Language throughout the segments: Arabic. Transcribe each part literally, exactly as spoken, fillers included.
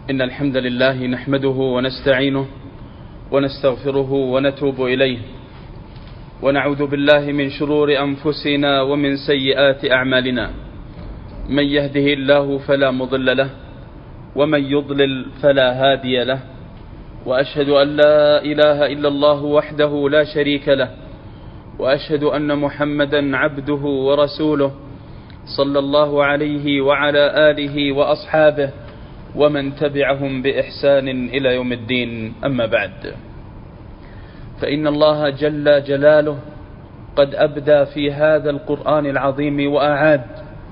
إن الحمد لله نحمده ونستعينه ونستغفره ونتوب إليه، ونعوذ بالله من شرور أنفسنا ومن سيئات أعمالنا. من يهده الله فلا مضل له، ومن يضلل فلا هادي له، وأشهد أن لا إله إلا الله وحده لا شريك له، وأشهد أن محمدا عبده ورسوله صلى الله عليه وعلى آله وأصحابه ومن تبعهم بإحسان إلى يوم الدين. أما بعد، فإن الله جل جلاله قد أبدى في هذا القرآن العظيم وأعاد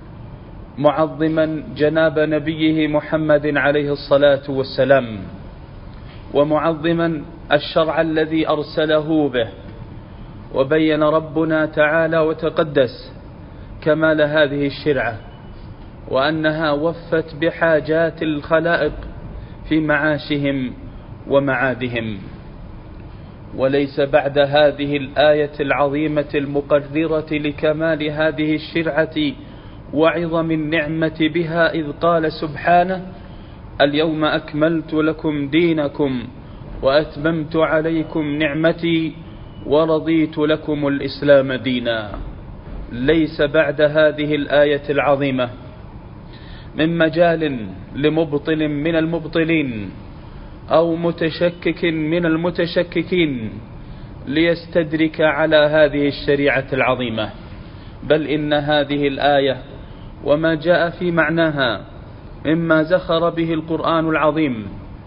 معظما جناب نبيه محمد عليه الصلاة والسلام، ومعظما الشرع الذي أرسله به، وبين ربنا تعالى وتقدس كمال هذه الشرعة، وأنها وفت بحاجات الخلائق في معاشهم ومعادهم. وليس بعد هذه الآية العظيمة المقررة لكمال هذه الشرعة وعظم النعمة بها إذ قال سبحانه: اليوم أكملت لكم دينكم وأتممت عليكم نعمتي ورضيت لكم الإسلام دينا. ليس بعد هذه الآية العظيمة من مجال لمبطل من المبطلين أو متشكك من المتشككين ليستدرك على هذه الشريعة العظيمة، بل إن هذه الآية وما جاء في معناها مما زخر به القرآن العظيم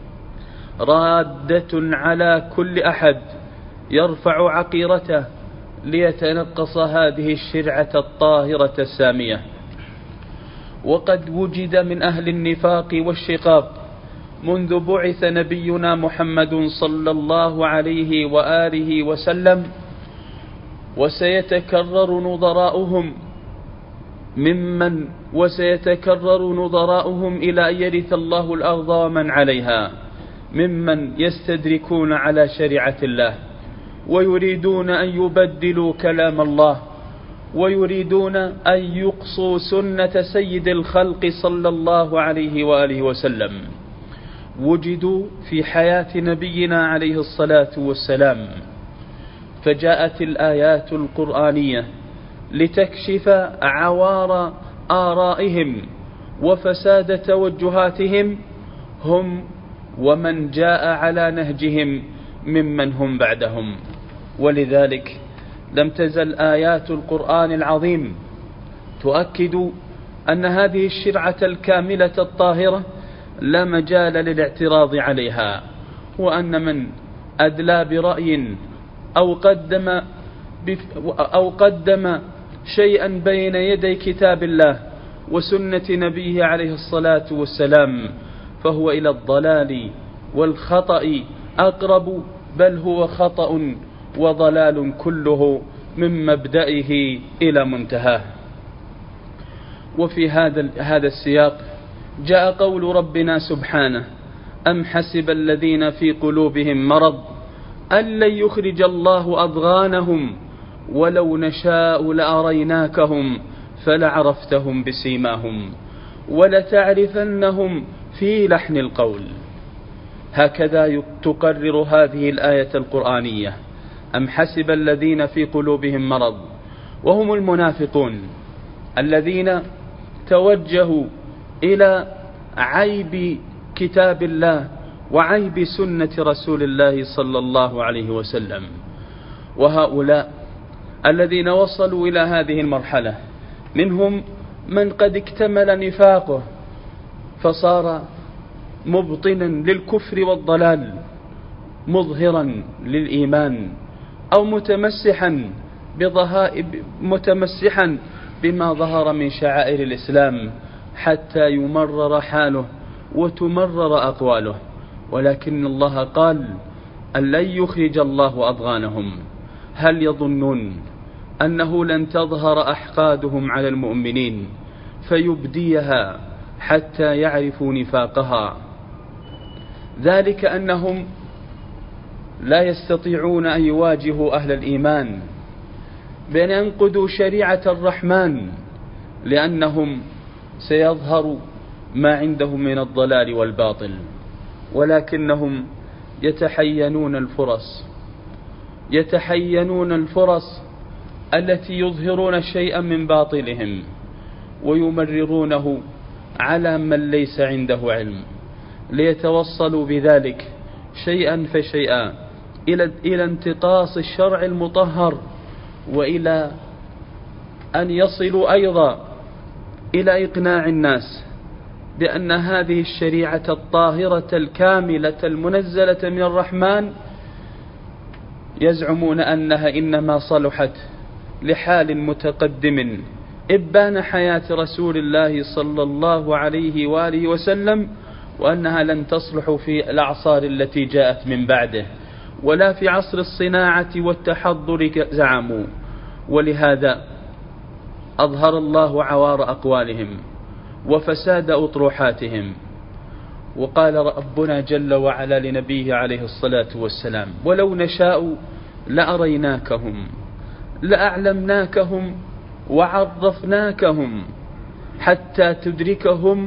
رادة على كل أحد يرفع عقيرته ليتنقص هذه الشرعة الطاهرة السامية. وقد وجد من أهل النفاق والشقاق منذ بعث نبينا محمد صلى الله عليه وآله وسلم، وسيتكرر نظراؤهم ممن وسيتكرر نظراؤهم إلى أن يرث الله الأرض ومن عليها، ممن يستدركون على شريعة الله ويريدون أن يبدلوا كلام الله، ويريدون أن يقصوا سنة سيد الخلق صلى الله عليه وآله وسلم. وجدوا في حياة نبينا عليه الصلاة والسلام، فجاءت الآيات القرآنية لتكشف عوار آرائهم وفساد توجهاتهم هم ومن جاء على نهجهم ممن هم بعدهم. ولذلك لم تزل آيات القرآن العظيم تؤكد أن هذه الشرعة الكاملة الطاهرة لا مجال للاعتراض عليها، وأن من أدلى برأي أو قدم أو قدم شيئا بين يدي كتاب الله وسنة نبيه عليه الصلاة والسلام فهو إلى الضلال والخطأ أقرب، بل هو خطأ وضلال كله من مبدئه إلى منتهاه. وفي هذا هذا السياق جاء قول ربنا سبحانه: أم حسب الذين في قلوبهم مرض أن لن يخرج الله أضغانهم ولو نشاء لأريناكهم فلعرفتهم بسيماهم ولتعرفنهم في لحن القول. هكذا تقرر هذه الآية القرآنية: أم حسب الذين في قلوبهم مرض، وهم المنافقون الذين توجهوا إلى عيب كتاب الله وعيب سنة رسول الله صلى الله عليه وسلم. وهؤلاء الذين وصلوا إلى هذه المرحلة منهم من قد اكتمل نفاقه فصار مبطنا للكفر والضلال مظهرا للإيمان، أو متمسحا متمسحا بما ظهر من شعائر الإسلام حتى يمرر حاله وتمرر أقواله. ولكن الله قال: أن لن يخرج الله أضغانهم. هل يظنون أنه لن تظهر أحقادهم على المؤمنين فيبديها حتى يعرفوا نفاقها؟ ذلك أنهم لا يستطيعون أن يواجهوا أهل الإيمان بأن ينقضوا شريعة الرحمن، لأنهم سيظهر ما عندهم من الضلال والباطل، ولكنهم يتحينون الفرص يتحينون الفرص التي يظهرون شيئا من باطلهم ويمررونه على من ليس عنده علم، ليتوصلوا بذلك شيئا فشيئا إلى إلى انتقاص الشرع المطهر، وإلى أن يصلوا أيضا إلى إقناع الناس بأن هذه الشريعة الطاهرة الكاملة المنزلة من الرحمن يزعمون أنها إنما صلحت لحال متقدم إبان حياة رسول الله صلى الله عليه وآله وسلم، وأنها لن تصلح في الأعصار التي جاءت من بعده ولا في عصر الصناعة والتحضر زعموا. ولهذا أظهر الله عوار أقوالهم وفساد أطروحاتهم، وقال ربنا جل وعلا لنبيه عليه الصلاة والسلام: ولو نشاء لأريناكهم لأعلمناكهم وعرفناكهم حتى تدركهم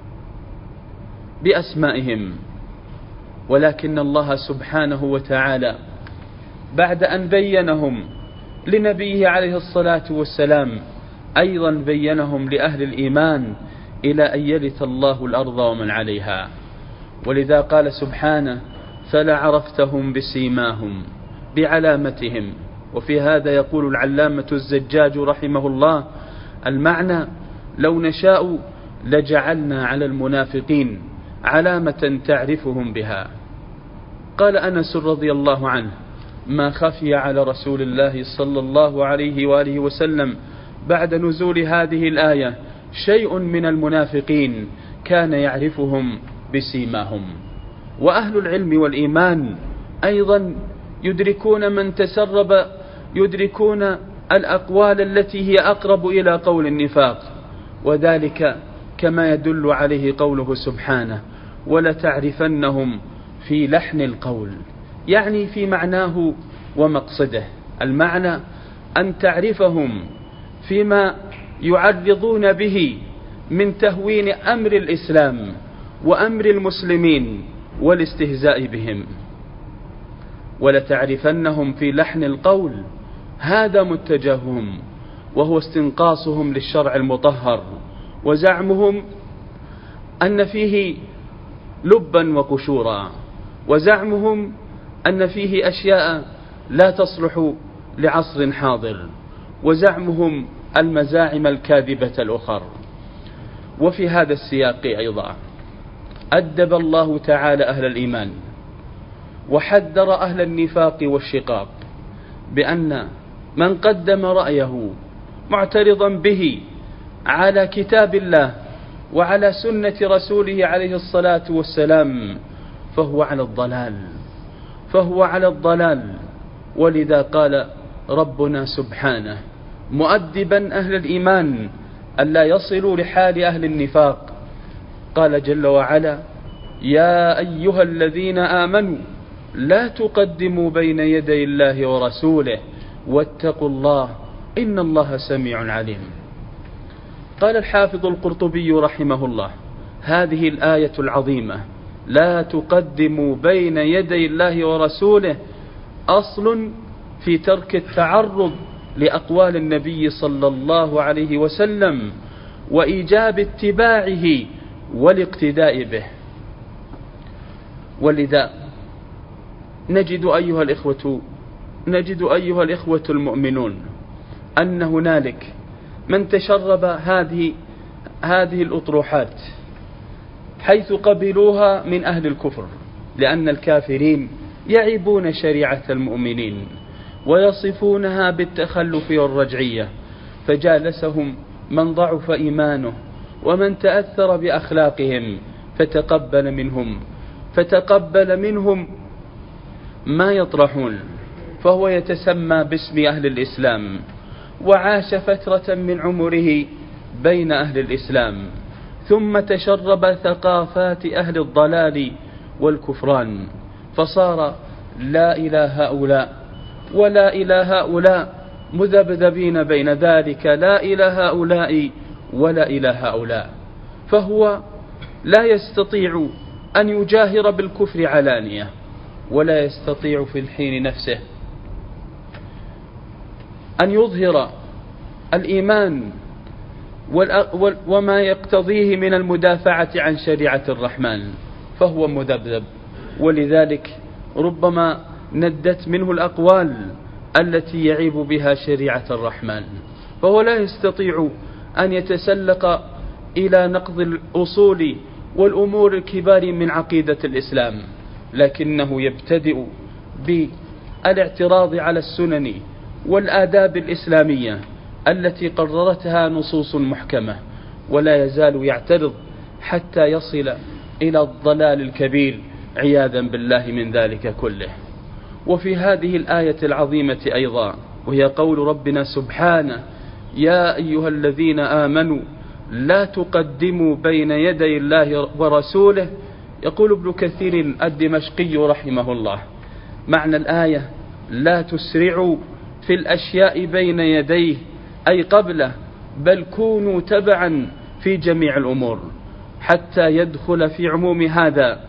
بأسمائهم. ولكن الله سبحانه وتعالى بعد أن بينهم لنبيه عليه الصلاة والسلام أيضا بينهم لأهل الإيمان إلى أن يرث الله الأرض ومن عليها. ولذا قال سبحانه: فلعرفتهم بسيماهم بعلامتهم. وفي هذا يقول العلامة الزجاج رحمه الله: المعنى لو نشاء لجعلنا على المنافقين علامة تعرفهم بها. قال أنس رضي الله عنه: ما خفي على رسول الله صلى الله عليه وآله وسلم بعد نزول هذه الآية شيء من المنافقين كان يعرفهم بسيماهم. وأهل العلم والإيمان أيضا يدركون من تسرب يدركون الأقوال التي هي أقرب إلى قول النفاق، وذلك كما يدل عليه قوله سبحانه: ولتعرفنهم في لحن القول، يعني في معناه ومقصده. المعنى أن تعرفهم فيما يعرضون به من تهوين أمر الإسلام وأمر المسلمين والاستهزاء بهم. ولتعرفنهم في لحن القول، هذا متجههم، وهو استنقاصهم للشرع المطهر وزعمهم أن فيه لبا وقشورا، وزعمهم أن فيه أشياء لا تصلح لعصر حاضر، وزعمهم المزاعم الكاذبة الأخر. وفي هذا السياق أيضا أدب الله تعالى أهل الإيمان وحذر أهل النفاق والشقاق بأن من قدم رأيه معترضا به على كتاب الله وعلى سنة رسوله عليه الصلاة والسلام فهو على الضلال فهو على الضلال ولذا قال ربنا سبحانه مؤدبا أهل الإيمان ألا يصلوا لحال أهل النفاق، قال جل وعلا: يا أيها الذين آمنوا لا تقدموا بين يدي الله ورسوله واتقوا الله إن الله سميع عليم. قال الحافظ القرطبي رحمه الله: هذه الآية العظيمة لا تقدموا بين يدي الله ورسوله أصل في ترك التعرض لأقوال النبي صلى الله عليه وسلم وإيجاب اتباعه والاقتداء به. ولذا نجد أيها الإخوة نجد أيها الإخوة المؤمنون أن هنالك من تشرب هذه هذه الأطروحات حيث قبلوها من أهل الكفر، لأن الكافرين يعيبون شريعة المؤمنين ويصفونها بالتخلف والرجعية، فجالسهم من ضعف إيمانه ومن تأثر بأخلاقهم فتقبل منهم فتقبل منهم ما يطرحون، فهو يتسمى باسم أهل الإسلام وعاش فترة من عمره بين أهل الإسلام، ثم تشرب ثقافات أهل الضلال والكفران، فصار لا إلى هؤلاء ولا إلى هؤلاء مذبذبين بين ذلك، لا إلى هؤلاء ولا إلى هؤلاء، فهو لا يستطيع أن يجاهر بالكفر علانية، ولا يستطيع في الحين نفسه أن يظهر الإيمان وما يقتضيه من المدافعة عن شريعة الرحمن، فهو مذبذب. ولذلك ربما ندت منه الأقوال التي يعيب بها شريعة الرحمن، فهو لا يستطيع أن يتسلق إلى نقض الأصول والأمور الكبار من عقيدة الإسلام، لكنه يبتدئ بالاعتراض على السنن والآداب الإسلامية التي قررتها نصوص محكمة، ولا يزال يعترض حتى يصل إلى الضلال الكبير عياذا بالله من ذلك كله. وفي هذه الآية العظيمة أيضا، وهي قول ربنا سبحانه: يا أيها الذين آمنوا لا تقدموا بين يدي الله ورسوله، يقول ابن كثير الدمشقي رحمه الله: معنى الآية لا تسرعوا في الأشياء بين يديه أي قبله، بل كونوا تبعا في جميع الأمور، حتى يدخل في عموم هذا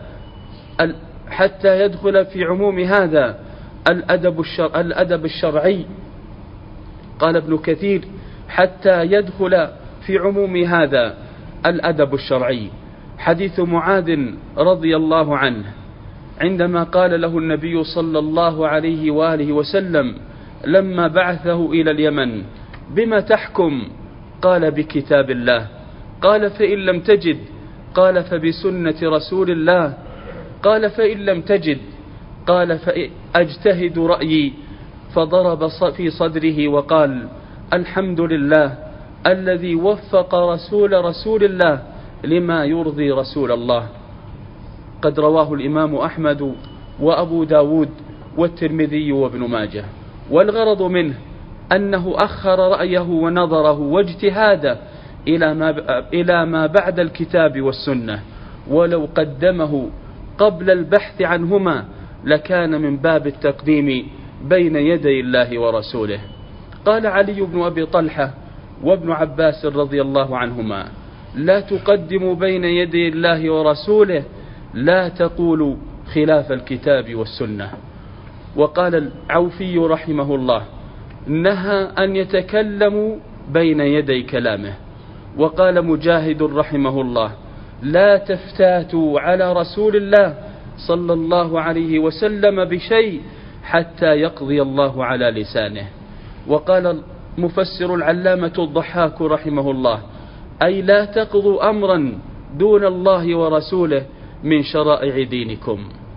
حتى يدخل في عموم هذا الأدب, الشر الأدب الشرعي. قال ابن كثير: حتى يدخل في عموم هذا الأدب الشرعي حديث معاذ رضي الله عنه عندما قال له النبي صلى الله عليه وآله وسلم لما بعثه إلى اليمن: بما تحكم؟ قال: بكتاب الله. قال: فإن لم تجد؟ قال: فبسنة رسول الله. قال: فإن لم تجد؟ قال: فأجتهد رأيي. فضرب في صدره وقال: الحمد لله الذي وفق رسول رسول الله لما يرضي رسول الله. قد رواه الإمام أحمد وأبو داود والترمذي وابن ماجه. والغرض منه أنه أخر رأيه ونظره واجتهاده إلى ما إلى ما بعد الكتاب والسنة، ولو قدمه قبل البحث عنهما لكان من باب التقديم بين يدي الله ورسوله. قال علي بن أبي طلحة وابن عباس رضي الله عنهما: لا تقدموا بين يدي الله ورسوله، لا تقولوا خلاف الكتاب والسنة. وقال العوفي رحمه الله: نهى أن يتكلموا بين يدي كلامه. وقال مجاهد رحمه الله: لا تفتاتوا على رسول الله صلى الله عليه وسلم بشيء حتى يقضي الله على لسانه. وقال مفسر العلامة الضحاك رحمه الله: أي لا تقضوا أمرا دون الله ورسوله من شرائع دينكم،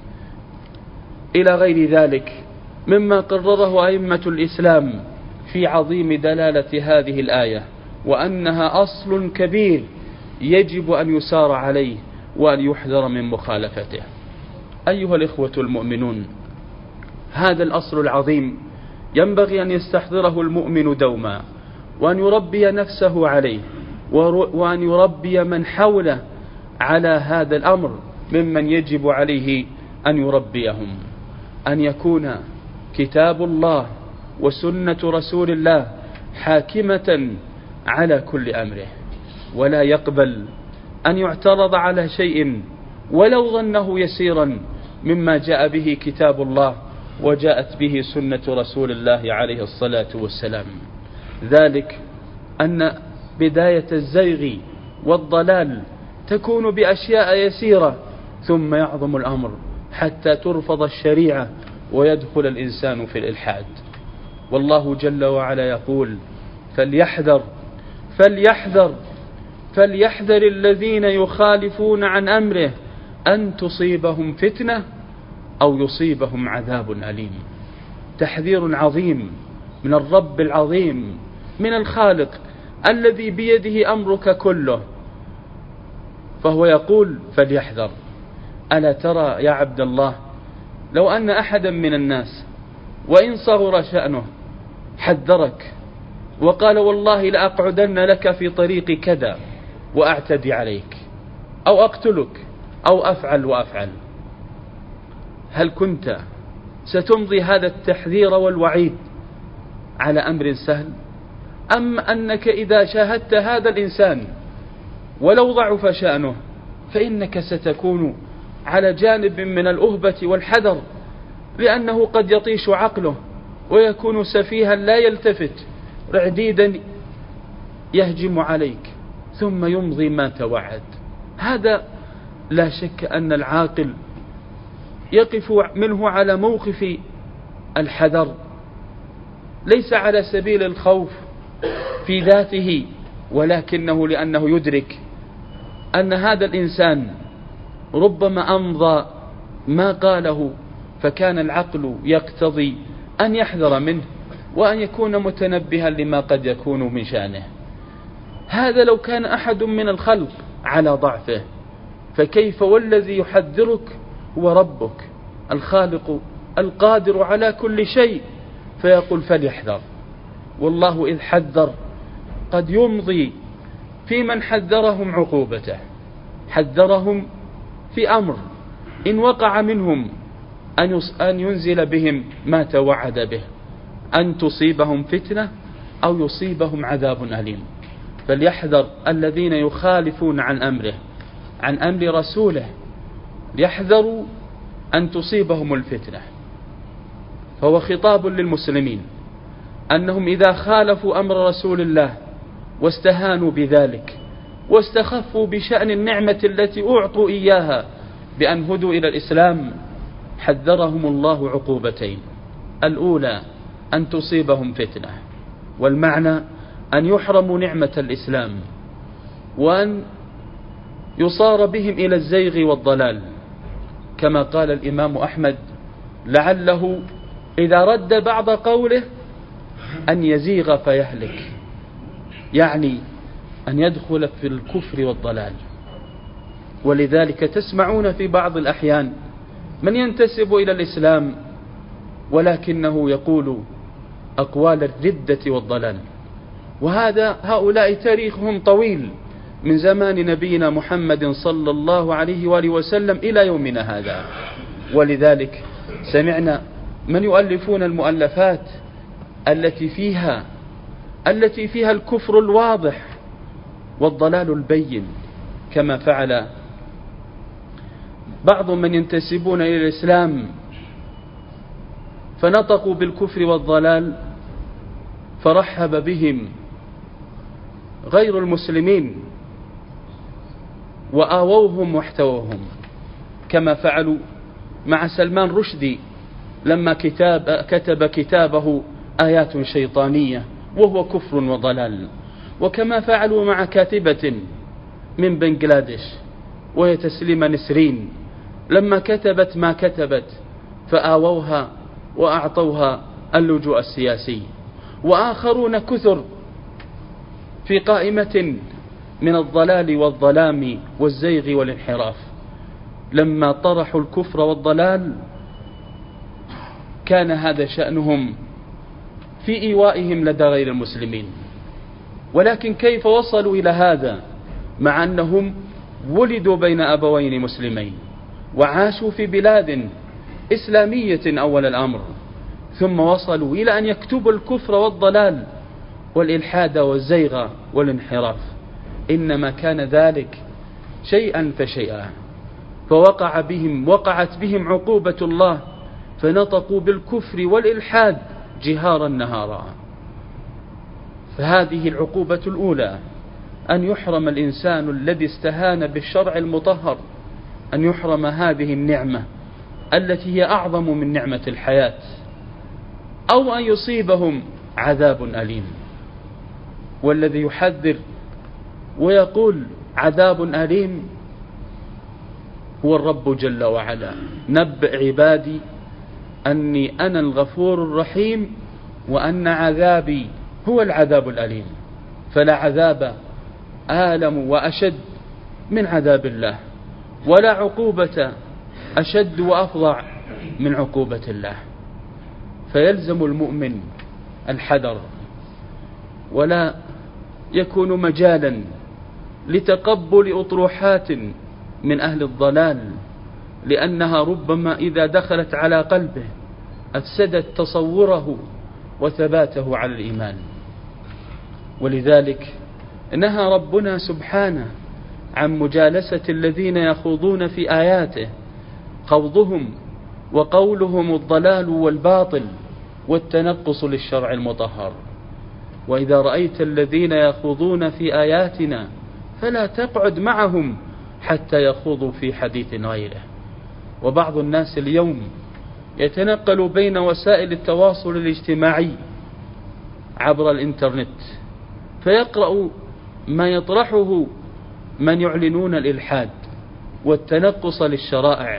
إلى غير ذلك مما قرره أئمة الإسلام في عظيم دلالة هذه الآية، وأنها أصل كبير يجب أن يسار عليه وأن يحذر من مخالفته. أيها الإخوة المؤمنون، هذا الأصل العظيم ينبغي أن يستحضره المؤمن دوما، وأن يربي نفسه عليه، وأن يربي من حوله على هذا الأمر ممن يجب عليه أن يربيهم، أن يكون كتاب الله وسنة رسول الله حاكمة على كل أمره، ولا يقبل أن يعترض على شيء ولو ظنه يسيرا مما جاء به كتاب الله وجاءت به سنة رسول الله عليه الصلاة والسلام. ذلك أن بداية الزيغ والضلال تكون بأشياء يسيرة، ثم يعظم الأمر حتى ترفض الشريعة ويدخل الإنسان في الإلحاد. والله جل وعلا يقول: فليحذر فليحذر فليحذر الذين يخالفون عن أمره أن تصيبهم فتنة أو يصيبهم عذاب أليم. تحذير عظيم من الرب العظيم، من الخالق الذي بيده أمرك كله، فهو يقول: فليحذر. ألا ترى يا عبد الله لو أن أحدا من الناس وإن صغر شأنه حذرك وقال: والله لأقعدن لك في طريق كذا وأعتدي عليك أو أقتلك أو أفعل وأفعل، هل كنت ستمضي هذا التحذير والوعيد على أمر سهل؟ أم أنك إذا شاهدت هذا الإنسان ولو ضعف شأنه فإنك ستكون على جانب من الأهبة والحذر، لأنه قد يطيش عقله ويكون سفيها لا يلتفت، رعديدا يهجم عليك ثم يمضي ما توعد. هذا لا شك أن العاقل يقف منه على موقف الحذر، ليس على سبيل الخوف في ذاته، ولكنه لأنه يدرك أن هذا الإنسان ربما أمضى ما قاله، فكان العقل يقتضي أن يحذر منه وأن يكون متنبها لما قد يكون من شأنه. هذا لو كان أحد من الخلق على ضعفه، فكيف والذي يحذرك هو ربك الخالق القادر على كل شيء، فيقول فليحذر. والله إذ حذر قد يمضي في من حذرهم عقوبته، حذرهم في أمر إن وقع منهم أن ينزل بهم ما توعد به، أن تصيبهم فتنة أو يصيبهم عذاب أليم. فليحذر الذين يخالفون عن أمره عن أمر رسوله، يحذروا أن تصيبهم الفتنة. فهو خطاب للمسلمين أنهم إذا خالفوا أمر رسول الله واستهانوا بذلك واستخفوا بشأن النعمة التي أعطوا إياها بأن هدوا إلى الإسلام، حذرهم الله عقوبتين: الأولى أن تصيبهم فتنة، والمعنى أن يحرموا نعمة الإسلام وأن يصار بهم إلى الزيغ والضلال، كما قال الإمام أحمد لعله إذا رد بعض قوله أن يزيغ فيهلك، يعني أن يدخل في الكفر والضلال. ولذلك تسمعون في بعض الأحيان من ينتسب إلى الإسلام ولكنه يقول أقوال الردة والضلال، وهذا هؤلاء تاريخهم طويل من زمان نبينا محمد صلى الله عليه وآله وسلم إلى يومنا هذا. ولذلك سمعنا من يؤلفون المؤلفات التي فيها التي فيها الكفر الواضح والضلال البين، كما فعل بعض من ينتسبون إلى الإسلام فنطقوا بالكفر والضلال، فرحب بهم غير المسلمين وآووهم واحتووهم، كما فعلوا مع سلمان رشدي لما كتاب كتب كتابه آيات شيطانية وهو كفر وضلال، وكما فعلوا مع كاتبة من بنغلاديش وهي تسليمة نسرين لما كتبت ما كتبت، فآووها وأعطوها اللجوء السياسي. وآخرون كثر في قائمة من الضلال والظلام والزيغ والانحراف، لما طرحوا الكفر والضلال كان هذا شأنهم في إيوائهم لدى غير المسلمين. ولكن كيف وصلوا إلى هذا مع أنهم ولدوا بين أبوين مسلمين وعاشوا في بلاد إسلامية أول الأمر، ثم وصلوا إلى أن يكتبوا الكفر والضلال والإلحاد والزيغ والانحراف؟ إنما كان ذلك شيئا فشيئا، فوقع بهم وقعت بهم عقوبة الله، فنطقوا بالكفر والإلحاد جهارا نهارا. فهذه العقوبة الأولى، أن يحرم الإنسان الذي استهان بالشرع المطهر، أن يحرم هذه النعمة التي هي أعظم من نعمة الحياة، أو أن يصيبهم عذاب أليم. والذي يحذر ويقول عذاب أليم هو الرب جل وعلا: نبئ عبادي أني أنا الغفور الرحيم وأن عذابي هو العذاب الأليم. فلا عذاب آلم وأشد من عذاب الله، ولا عقوبة أشد وأفظع من عقوبة الله. فيلزم المؤمن الحذر، ولا يكون مجالا لتقبل أطروحات من أهل الضلال، لأنها ربما إذا دخلت على قلبه أفسدت تصوره وثباته على الإيمان. ولذلك نهى ربنا سبحانه عن مجالسة الذين يخوضون في آياته، خوضهم وقولهم الضلال والباطل والتنقص للشرع المطهر. وإذا رأيت الذين يخوضون في آياتنا فلا تقعد معهم حتى يخوضوا في حديث غيره. وبعض الناس اليوم يتنقل بين وسائل التواصل الاجتماعي عبر الإنترنت، فيقرأ ما يطرحه من يعلنون الإلحاد والتنقص للشرائع،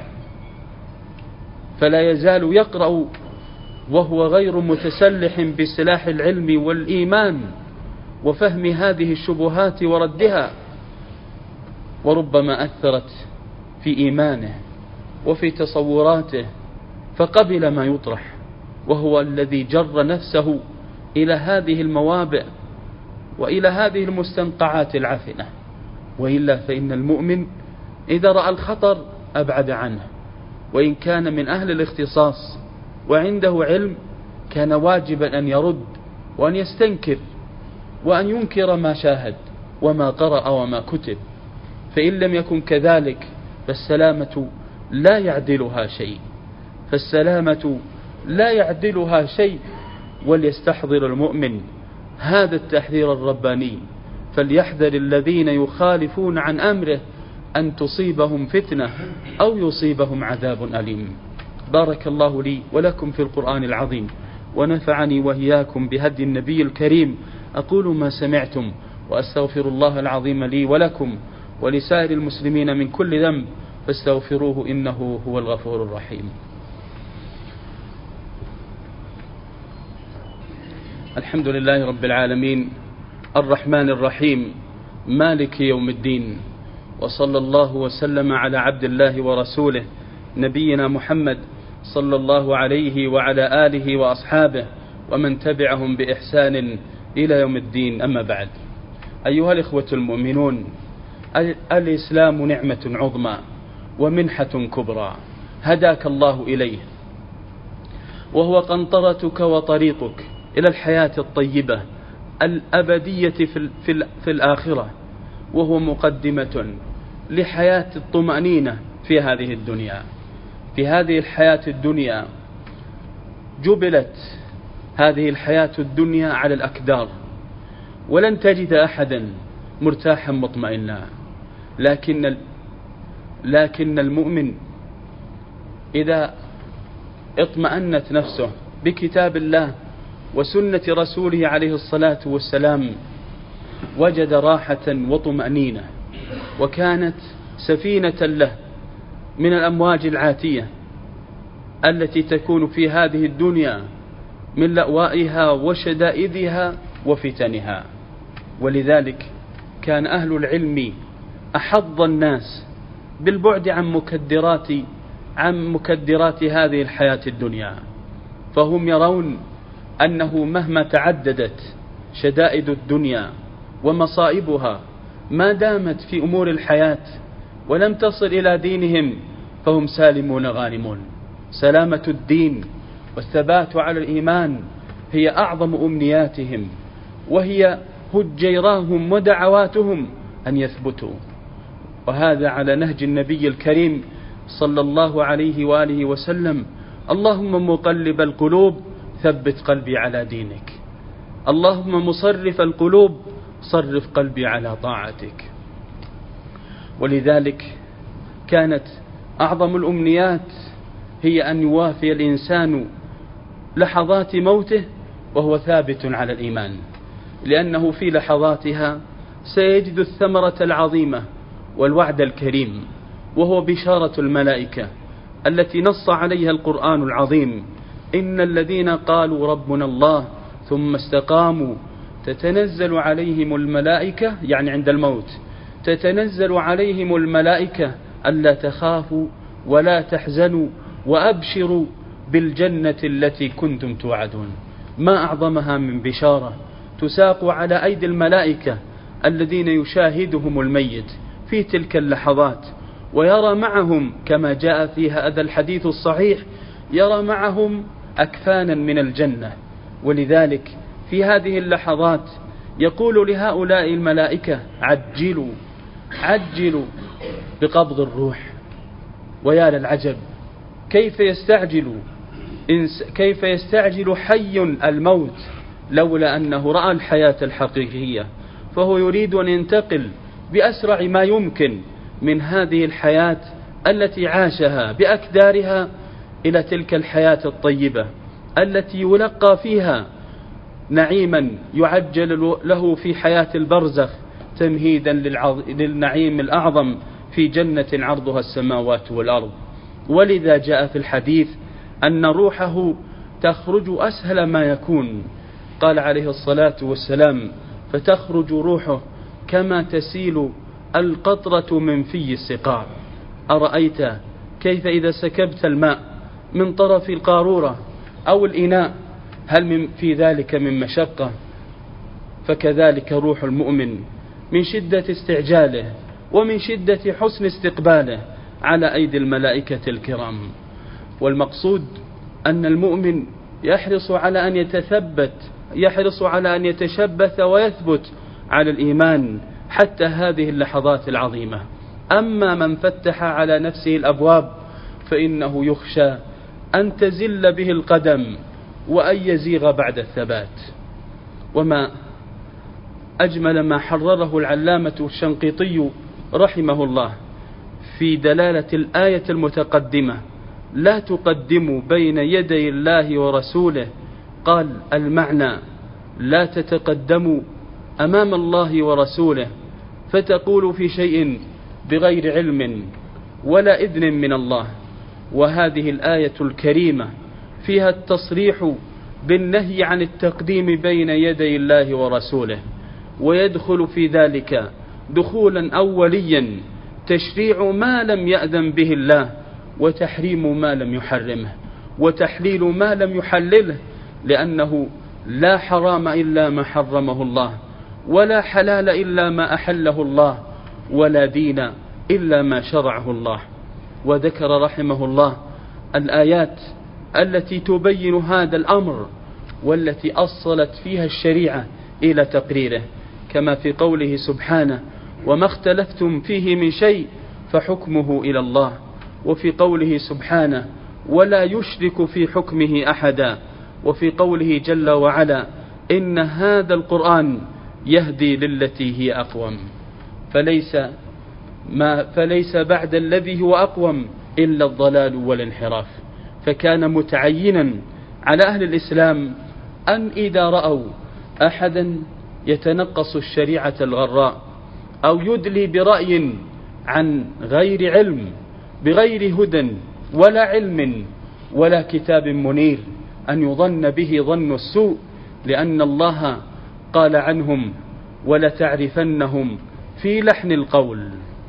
فلا يزال يقرأ وهو غير متسلح بسلاح العلم والإيمان وفهم هذه الشبهات وردها، وربما أثرت في إيمانه وفي تصوراته فقبل ما يطرح، وهو الذي جر نفسه إلى هذه الموابئ وإلى هذه المستنقعات العفنة. وإلا فإن المؤمن إذا رأى الخطر أبعد عنه، وإن كان من أهل الاختصاص وعنده علم كان واجبا أن يرد وأن يستنكر وأن ينكر ما شاهد وما قرأ وما كتب. فإن لم يكن كذلك فالسلامة لا يعدلها شيء فالسلامة لا يعدلها شيء وليستحضر المؤمن هذا التحذير الرباني، فليحذر الذين يخالفون عن أمره أن تصيبهم فتنة أو يصيبهم عذاب أليم. بارك الله لي ولكم في القرآن العظيم، ونفعني وإياكم بهدي النبي الكريم. أقول ما سمعتم وأستغفر الله العظيم لي ولكم ولسائر المسلمين من كل ذنب فاستغفروه إنه هو الغفور الرحيم. الحمد لله رب العالمين الرحمن الرحيم مالك يوم الدين، وصلى الله وسلم على عبد الله ورسوله نبينا محمد صلى الله عليه وعلى آله وأصحابه ومن تبعهم بإحسان إلى يوم الدين. أما بعد، أيها الإخوة المؤمنون، الإسلام نعمة عظمى ومنحة كبرى هداك الله إليه، وهو قنطرتك وطريقك إلى الحياة الطيبة الأبدية في الآخرة، وهو مقدمة لحياة الطمأنينة في هذه الدنيا. في هذه الحياة الدنيا جبلت هذه الحياة الدنيا على الأكدار، ولن تجد أحدا مرتاحا مطمئنا، لكن لكن المؤمن إذا اطمأنت نفسه بكتاب الله وسنة رسوله عليه الصلاة والسلام وجد راحة وطمأنينة، وكانت سفينة له من الأمواج العاتية التي تكون في هذه الدنيا من لأوائها وشدائدها وفتنها. ولذلك كان أهل العلم أحظ الناس بالبعد عن مكدرات عن مكدرات هذه الحياة الدنيا، فهم يرون أنه مهما تعددت شدائد الدنيا ومصائبها ما دامت في أمور الحياة ولم تصل إلى دينهم فهم سالمون غانمون. سلامة الدين والثبات على الإيمان هي أعظم أمنياتهم، وهي هجيراهم ودعواتهم أن يثبتوا، وهذا على نهج النبي الكريم صلى الله عليه وآله وسلم: اللهم مقلب القلوب ثبت قلبي على دينك، اللهم مصرف القلوب صرف قلبي على طاعتك. ولذلك كانت أعظم الأمنيات هي أن يوافي الإنسان لحظات موته وهو ثابت على الإيمان، لأنه في لحظاتها سيجد الثمرة العظيمة والوعد الكريم، وهو بشارة الملائكة التي نص عليها القرآن العظيم: إن الذين قالوا ربنا الله ثم استقاموا تتنزل عليهم الملائكة، يعني عند الموت تتنزل عليهم الملائكة ألا تخافوا ولا تحزنوا وأبشروا بالجنة التي كنتم توعدون. ما أعظمها من بشارة تساق على أيدي الملائكة الذين يشاهدهم الميت في تلك اللحظات، ويرى معهم كما جاء في هذا الحديث الصحيح يرى معهم أكفانا من الجنة. ولذلك في هذه اللحظات يقول لهؤلاء الملائكة: عجلوا عجلوا بقبض الروح. ويا للعجب، كيف يستعجل كيف يستعجل حي الموت لولا أنه رأى الحياة الحقيقية، فهو يريد أن ينتقل بأسرع ما يمكن من هذه الحياة التي عاشها بأكدارها إلى تلك الحياة الطيبة التي يلقى فيها نعيما يعجل له في حياة البرزخ تمهيدا للنعيم الأعظم في جنة عرضها السماوات والأرض. ولذا جاء في الحديث أن روحه تخرج أسهل ما يكون، قال عليه الصلاة والسلام: فتخرج روحه كما تسيل القطرة من في السقاء. أرأيت كيف إذا سكبت الماء من طرف القارورة أو الإناء هل من في ذلك من مشقة؟ فكذلك روح المؤمن من شدة استعجاله ومن شدة حسن استقباله على أيدي الملائكة الكرام. والمقصود أن المؤمن يحرص على أن يتثبت يحرص على أن يتشبث ويثبت على الإيمان حتى هذه اللحظات العظيمة. أما من فتح على نفسه الأبواب فإنه يخشى أن تزل به القدم وأن يزيغ بعد الثبات. وما أجمل ما حرره العلامة الشنقيطي رحمه الله في دلالة الآية المتقدمة: لا تقدموا بين يدي الله ورسوله. قال: المعنى لا تتقدموا أمام الله ورسوله فتقولوا في شيء بغير علم ولا إذن من الله. وهذه الآية الكريمة فيها التصريح بالنهي عن التقديم بين يدي الله ورسوله، ويدخل في ذلك دخولا أوليا تشريع ما لم يأذن به الله، وتحريم ما لم يحرمه، وتحليل ما لم يحلله، لأنه لا حرام إلا ما حرمه الله، ولا حلال إلا ما أحله الله، ولا دين إلا ما شرعه الله. وذكر رحمه الله الآيات التي تبين هذا الأمر والتي أصلت فيها الشريعة إلى تقريره، كما في قوله سبحانه: وما اختلفتم فيه من شيء فحكمه إلى الله. وفي قوله سبحانه: ولا يشرك في حكمه أحدا. وفي قوله جل وعلا: إن هذا القرآن يهدي للتي هي أقوم. فليس ما فليس بعد الذي هو أقوم إلا الضلال والانحراف. فكان متعينا على أهل الإسلام أن إذا رأوا أحدا يتنقص الشريعة الغراء أو يدلي برأي عن غير علم بغير هدى ولا علم ولا كتاب منير أن يظن به ظن السوء، لأن الله قال عنهم: ولتعرفنهم في لحن القول.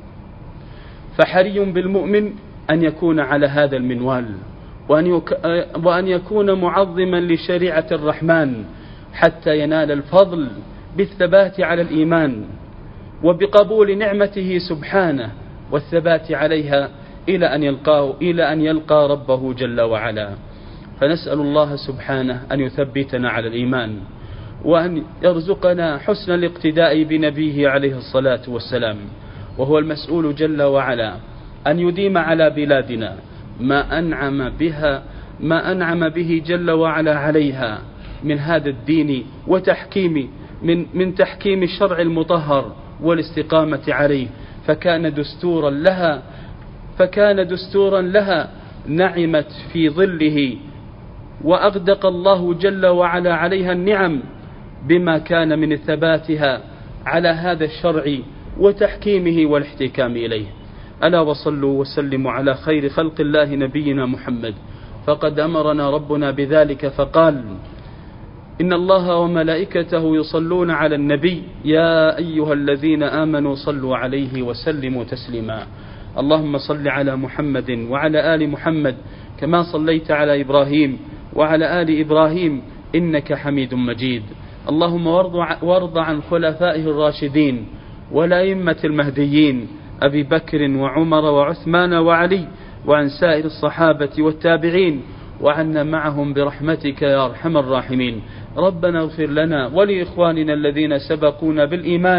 فحري بالمؤمن أن يكون على هذا المنوال، وأن, يك... وأن يكون معظما لشريعة الرحمن حتى ينال الفضل بالثبات على الإيمان وبقبول نعمته سبحانه والثبات عليها إلى أن يلقاه إلى أن يلقى ربه جل وعلا. فنسأل الله سبحانه أن يثبتنا على الإيمان، وأن يرزقنا حسن الاقتداء بنبيه عليه الصلاة والسلام، وهو المسؤول جل وعلا أن يديم على بلادنا ما أنعم بها ما أنعم به جل وعلا عليها من هذا الدين وتحكيم من من تحكيم الشرع المطهر والاستقامة عليه، فكان دستورا لها فكان دستورا لها نعمت في ظله، وأغدق الله جل وعلا عليها النعم بما كان من ثباتها على هذا الشرع وتحكيمه والاحتكام إليه. ألا وصلوا وسلموا على خير خلق الله نبينا محمد، فقد أمرنا ربنا بذلك فقال: إن الله وملائكته يصلون على النبي يا أيها الذين آمنوا صلوا عليه وسلموا تسليما. اللهم صل على محمد وعلى آل محمد كما صليت على إبراهيم وعلى آل إبراهيم إنك حميد مجيد. اللهم وارض عن خلفائه الراشدين والأئمة المهديين أبي بكر وعمر وعثمان وعلي، وعن سائر الصحابة والتابعين، وعنا معهم برحمتك يا أرحم الراحمين. ربنا اغفر لنا ولإخواننا الذين سبقونا بالإيمان،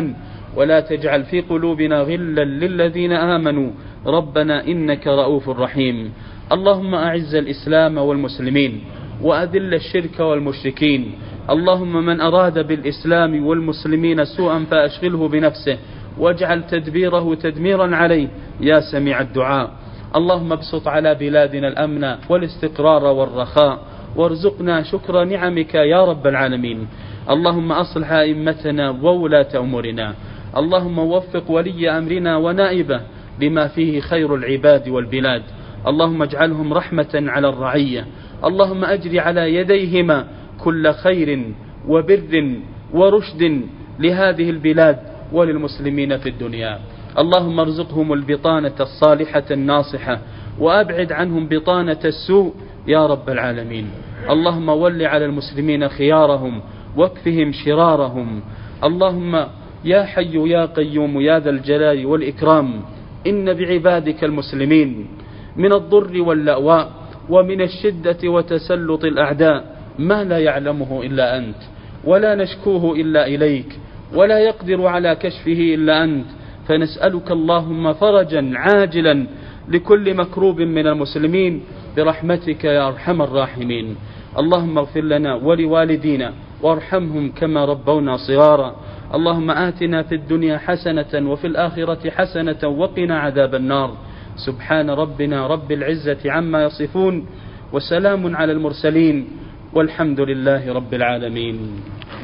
ولا تجعل في قلوبنا غلا للذين آمنوا ربنا إنك رؤوف رحيم. اللهم أعز الإسلام والمسلمين وأذل الشرك والمشركين. اللهم من أراد بالإسلام والمسلمين سوءا فأشغله بنفسه واجعل تدبيره تدميرا عليه يا سميع الدعاء. اللهم ابسط على بلادنا الأمن والاستقرار والرخاء وارزقنا شكر نعمك يا رب العالمين. اللهم أصلح أئمتنا وولاة أمورنا. اللهم وفق ولي أمرنا ونائبه بما فيه خير العباد والبلاد. اللهم اجعلهم رحمة على الرعية. اللهم أجر على يديهما كل خير وبر ورشد لهذه البلاد وللمسلمين في الدنيا. اللهم ارزقهم البطانة الصالحة الناصحة وأبعد عنهم بطانة السوء يا رب العالمين. اللهم ول على المسلمين خيارهم واكفهم شرارهم. اللهم يا حي يا قيوم يا ذا الجلال والإكرام إن بعبادك المسلمين من الضر واللأواء ومن الشدة وتسلط الأعداء ما لا يعلمه إلا أنت ولا نشكوه إلا إليك ولا يقدر على كشفه إلا أنت، فنسألك اللهم فرجا عاجلا لكل مكروب من المسلمين برحمتك يا أرحم الراحمين. اللهم اغفر لنا ولوالدينا وارحمهم كما ربونا صغارا. اللهم آتنا في الدنيا حسنة وفي الآخرة حسنة وقنا عذاب النار. سبحان ربنا رب العزة عما يصفون وسلام على المرسلين والحمد لله رب العالمين.